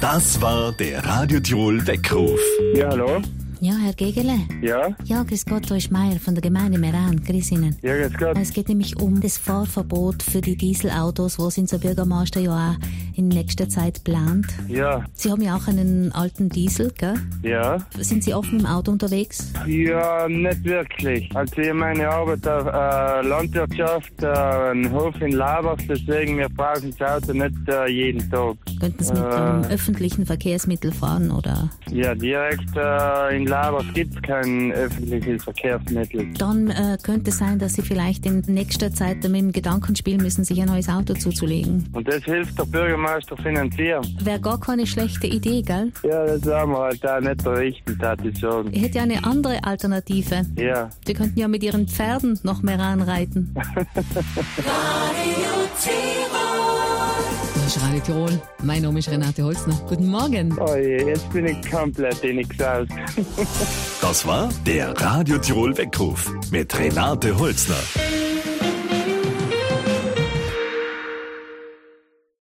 Das war der Radio Tirol Weckruf. Ja, hallo? Ja, Herr Gegele? Ja? Ja, grüß Gott, da ist Meier von der Gemeinde Meran. Grüß Ihnen. Ja, grüß Gott. Es geht nämlich um das Fahrverbot für die Dieselautos, was unser Bürgermeister ja auch in nächster Zeit plant. Ja. Sie haben ja auch einen alten Diesel, gell? Ja? Sind Sie oft mit dem Auto unterwegs? Ja, nicht wirklich. Also ich meine Arbeit auf Landwirtschaft, einen Hof in Labach, deswegen wir brauchen das Auto nicht jeden Tag. Könnten Sie mit einem öffentlichen Verkehrsmittel fahren, oder? Ja, direkt in Labach gibt es kein öffentliches Verkehrsmittel. Dann könnte es sein, dass Sie vielleicht in nächster Zeit mit dem Gedanken spielen müssen, sich ein neues Auto zuzulegen. Und das hilft der Bürgermeister finanzieren. Wäre gar keine schlechte Idee, gell? Ja, das haben wir halt auch nicht berichten, würde ich sagen. Ich hätte ja eine andere Alternative. Ja. Sie könnten ja mit Ihren Pferden noch mehr anreiten. Das ist Radio Tirol. Mein Name ist Renate Holzner. Guten Morgen. Oh je, jetzt bin ich komplett in nichts aus. Das war der Radio Tirol Weckruf mit Renate Holzner.